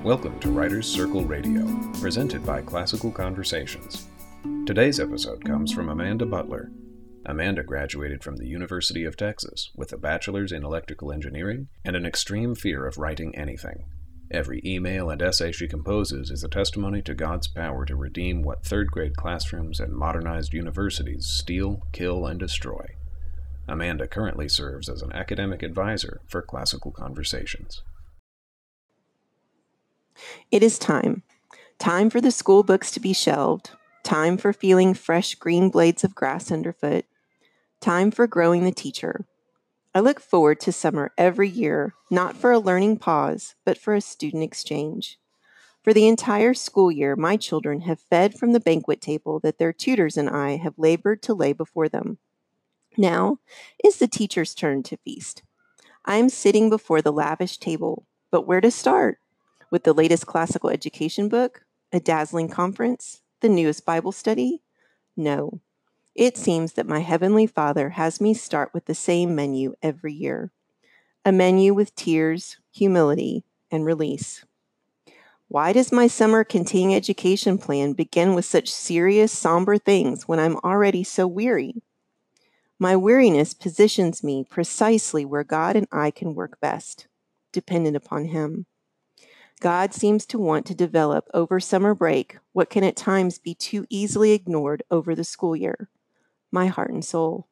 Welcome to Writers Circle Radio, presented by Classical Conversations. Today's episode comes from Amanda Butler. Amanda graduated from the University of Texas with a bachelor's in electrical engineering and an extreme fear of writing anything. Every email and essay she composes is a testimony to God's power to redeem what third-grade classrooms and modernized universities steal, kill, and destroy. Amanda currently serves as an academic advisor for Classical Conversations. It is time. Time for the school books to be shelved. Time for feeling fresh green blades of grass underfoot. Time for growing the teacher. I look forward to summer every year, not for a learning pause, but for a student exchange. For the entire school year, my children have fed from the banquet table that their tutors and I have labored to lay before them. Now is the teacher's turn to feast. I am sitting before the lavish table, but where to start? With the latest classical education book? A dazzling conference? The newest Bible study? No. It seems that my Heavenly Father has me start with the same menu every year. A menu with tears, humility, and release. Why does my summer continuing education plan begin with such serious, somber things when I'm already so weary? My weariness positions me precisely where God and I can work best, dependent upon Him. God seems to want to develop over summer break what can at times be too easily ignored over the school year, my heart and soul.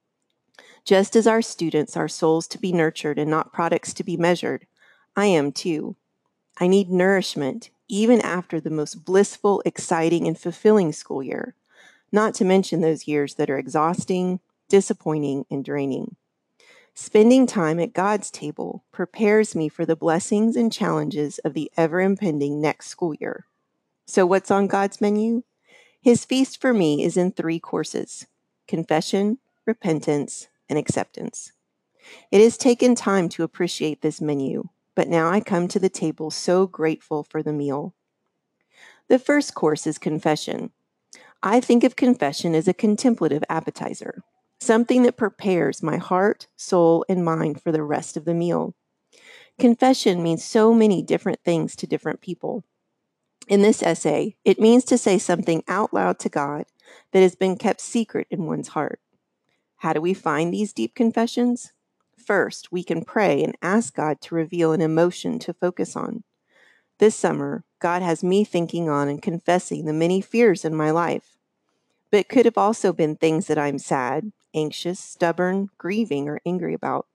Just as our students are souls to be nurtured and not products to be measured, I am too. I need nourishment even after the most blissful, exciting, and fulfilling school year, not to mention those years that are exhausting, disappointing, and draining. Spending time at God's table prepares me for the blessings and challenges of the ever-impending next school year. So what's on God's menu? His feast for me is in 3 courses: confession, repentance, and acceptance. It has taken time to appreciate this menu, but now I come to the table so grateful for the meal. The first course is confession. I think of confession as a contemplative appetizer, something that prepares my heart, soul, and mind for the rest of the meal. Confession means so many different things to different people. In this essay, it means to say something out loud to God that has been kept secret in one's heart. How do we find these deep confessions? First, we can pray and ask God to reveal an emotion to focus on. This summer, God has me thinking on and confessing the many fears in my life. But it could have also been things that I'm sad, anxious, stubborn, grieving, or angry about.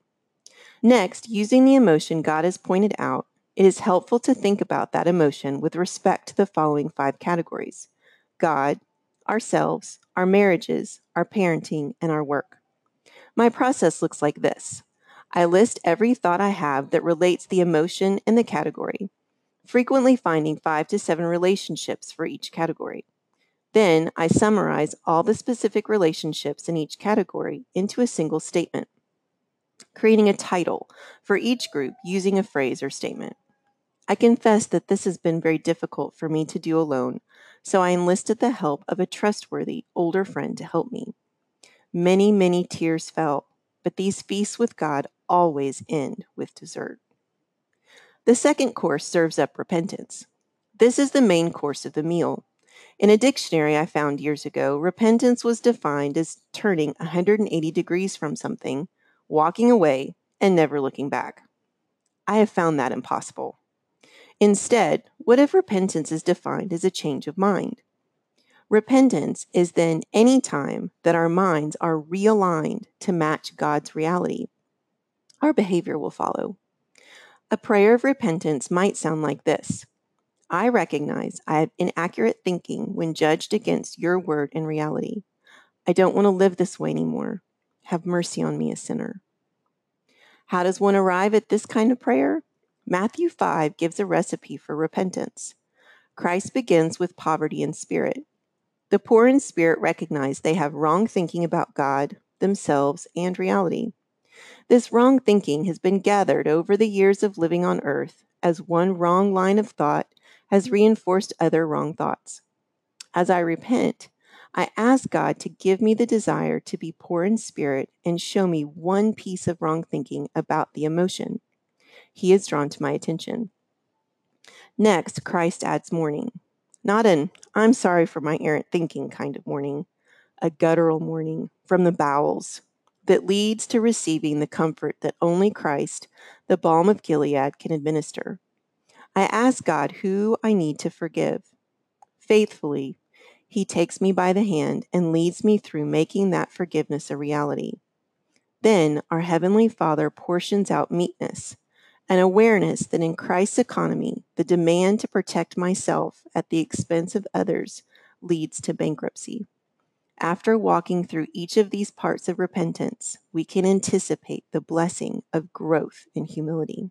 Next, using the emotion God has pointed out, it is helpful to think about that emotion with respect to the following 5 categories: God, ourselves, our marriages, our parenting, and our work. My process looks like this. I list every thought I have that relates the emotion in the category, frequently finding 5 to 7 relationships for each category. Then I summarize all the specific relationships in each category into a single statement, creating a title for each group using a phrase or statement. I confess that this has been very difficult for me to do alone, so I enlisted the help of a trustworthy older friend to help me. Many, many tears fell, but these feasts with God always end with dessert. The second course serves up repentance. This is the main course of the meal. In a dictionary I found years ago, repentance was defined as turning 180 degrees from something, walking away, and never looking back. I have found that impossible. Instead, what if repentance is defined as a change of mind? Repentance is then any time that our minds are realigned to match God's reality. Our behavior will follow. A prayer of repentance might sound like this: I recognize I have inaccurate thinking when judged against your word and reality. I don't want to live this way anymore. Have mercy on me, a sinner. How does one arrive at this kind of prayer? Matthew 5 gives a recipe for repentance. Christ begins with poverty in spirit. The poor in spirit recognize they have wrong thinking about God, themselves, and reality. This wrong thinking has been gathered over the years of living on earth as one wrong line of thought has reinforced other wrong thoughts. As I repent, I ask God to give me the desire to be poor in spirit and show me one piece of wrong thinking about the emotion. He is drawn to my attention. Next, Christ adds mourning. Not an "I'm sorry for my errant thinking" kind of mourning, a guttural mourning from the bowels that leads to receiving the comfort that only Christ, the balm of Gilead, can administer. I ask God who I need to forgive. Faithfully, He takes me by the hand and leads me through making that forgiveness a reality. Then our Heavenly Father portions out meekness, an awareness that in Christ's economy, the demand to protect myself at the expense of others leads to bankruptcy. After walking through each of these parts of repentance, we can anticipate the blessing of growth in humility.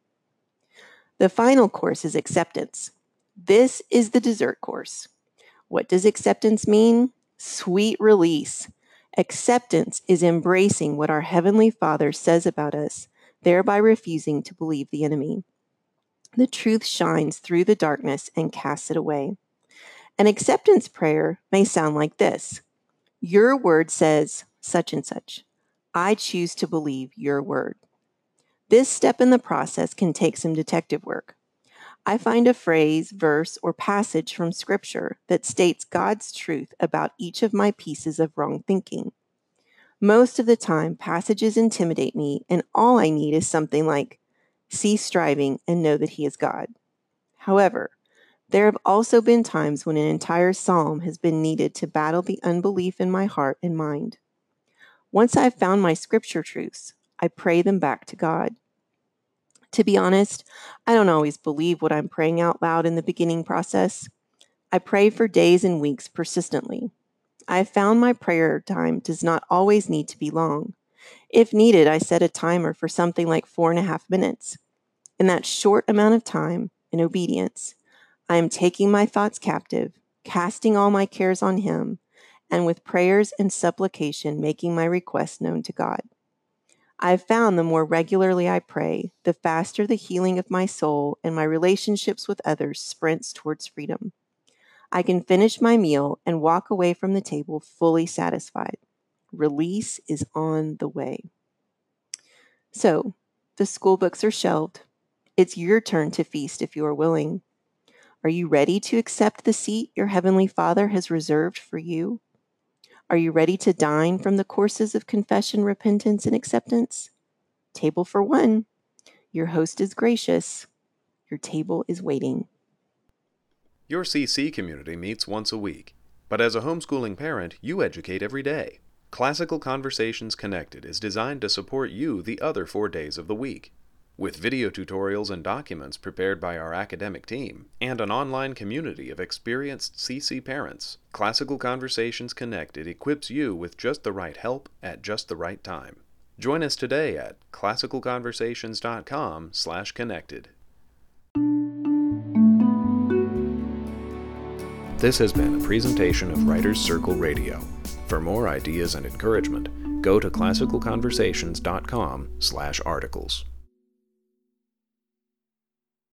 The final course is acceptance. This is the dessert course. What does acceptance mean? Sweet release. Acceptance is embracing what our Heavenly Father says about us, thereby refusing to believe the enemy. The truth shines through the darkness and casts it away. An acceptance prayer may sound like this. Your word says such and such. I choose to believe your word. This step in the process can take some detective work. I find a phrase, verse, or passage from Scripture that states God's truth about each of my pieces of wrong thinking. Most of the time, passages intimidate me, and all I need is something like, cease striving and know that He is God. However, there have also been times when an entire psalm has been needed to battle the unbelief in my heart and mind. Once I've found my Scripture truths, I pray them back to God. To be honest, I don't always believe what I'm praying out loud in the beginning process. I pray for days and weeks persistently. I have found my prayer time does not always need to be long. If needed, I set a timer for something like 4.5 minutes. In that short amount of time, in obedience, I am taking my thoughts captive, casting all my cares on Him, and with prayers and supplication making my requests known to God. I have found the more regularly I pray, the faster the healing of my soul and my relationships with others sprints towards freedom. I can finish my meal and walk away from the table fully satisfied. Release is on the way. So, the school books are shelved. It's your turn to feast if you are willing. Are you ready to accept the seat your Heavenly Father has reserved for you? Are you ready to dine from the courses of confession, repentance, and acceptance? Table for one. Your host is gracious. Your table is waiting. Your CC community meets once a week, but as a homeschooling parent, you educate every day. Classical Conversations Connected is designed to support you the other 4 days of the week. With video tutorials and documents prepared by our academic team, and an online community of experienced CC parents, Classical Conversations Connected equips you with just the right help at just the right time. Join us today at classicalconversations.com/connected. This has been a presentation of Writers Circle Radio. For more ideas and encouragement, go to classicalconversations.com/articles.